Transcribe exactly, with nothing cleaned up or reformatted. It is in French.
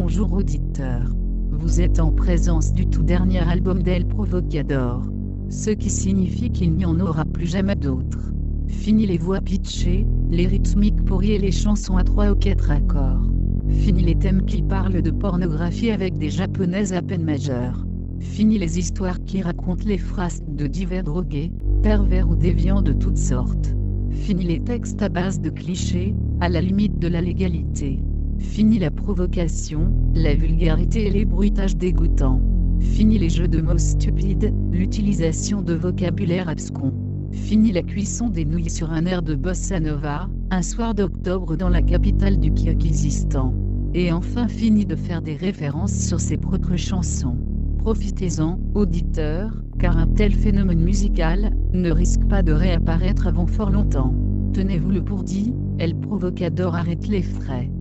Bonjour auditeurs. Vous êtes en présence du tout dernier album d'El Provocador. Ce qui signifie qu'il n'y en aura plus jamais d'autres. Fini les voix pitchées, les rythmiques pourries et les chansons à trois ou quatre accords. Fini les thèmes qui parlent de pornographie avec des japonaises à peine majeures. Fini les histoires qui racontent les phrases de divers drogués, pervers ou déviants de toutes sortes. Fini les textes à base de clichés, à la limite de la légalité. Fini la provocation, la vulgarité et les bruitages dégoûtants. Fini les jeux de mots stupides, l'utilisation de vocabulaire abscon. Fini la cuisson des nouilles sur un air de bossa nova, un soir d'octobre dans la capitale du Kirghizistan. Et enfin fini de faire des références sur ses propres chansons. Profitez-en, auditeurs, car un tel phénomène musical ne risque pas de réapparaître avant fort longtemps. Tenez-vous le pour dit, El Provocador arrête les frais.